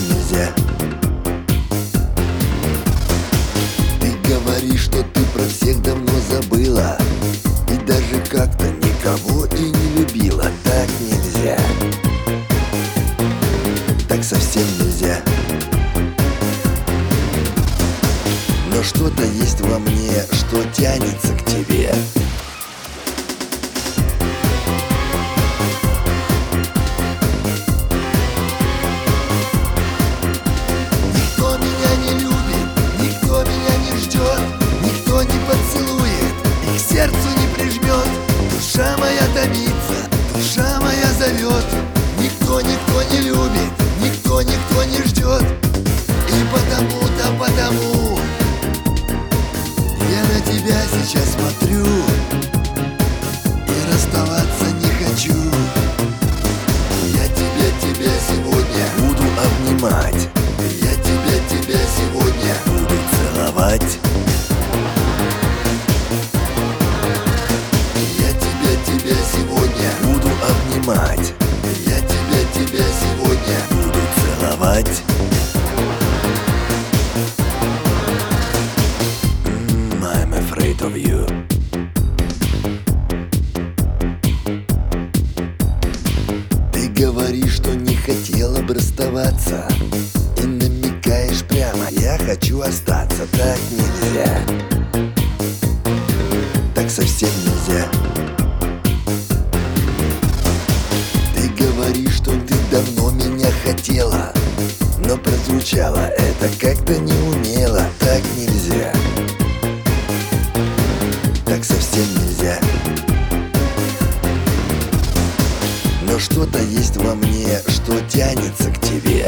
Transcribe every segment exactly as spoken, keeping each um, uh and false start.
нельзя. Ты говоришь, что ты про всех давно забыла, и даже как-то никого и не любила. Так нельзя, так совсем нельзя. Но что-то есть во мне, что тянется к тебе. Никто меня не любит, никто меня не ждет, никто не поцелует и к сердцу не прижмет. Душа моя томится, душа моя зовет. Никто, никто не любит, никто, никто не ждет. И потому-то, потому я на тебя сейчас смотрю и расставаться не хочу. Я тебя, тебя сегодня буду обнимать. Я тебя, тебя сегодня буду целовать. Я тебя, тебя сегодня буду обнимать. Я тебя, тебя сегодня буду целовать. I'm afraid of you. Ты говоришь, что не хотела бы расставаться, и намекаешь прямо: я хочу остаться. Так нельзя, так совсем нельзя. Ты говоришь, что ты давно меня хотела, но прозвучало это как-то неумело. Так нельзя, так совсем нельзя. Но что-то есть во мне, что тянется к тебе.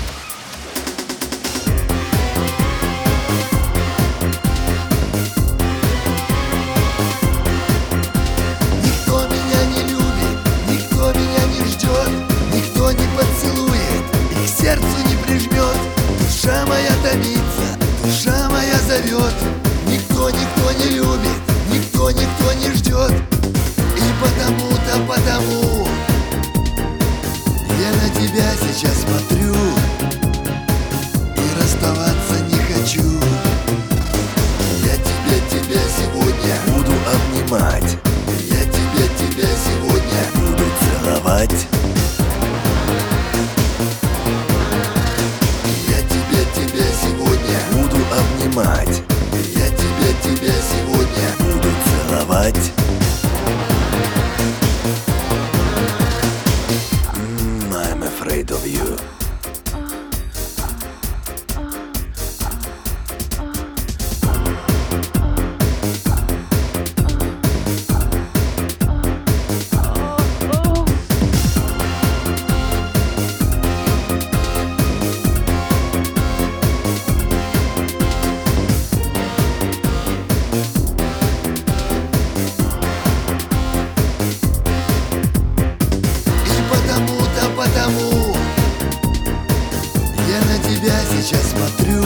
Никто меня не любит, никто меня не ждет, никто не поцелует и к сердцу не прижмет. Душа моя томится, душа моя зовет. Никто, никто не любит, никто, никто не ждет. И потому-то, потому я на тебя сейчас смотрю и расставаться не хочу. Я тебя, тебя сегодня буду обнимать. Я тебя, тебя сегодня буду целовать. Я тебя, тебя сегодня буду обнимать. Я тебя, тебя сегодня буду целовать. mm, I'm afraid of you. Потому я на тебя сейчас смотрю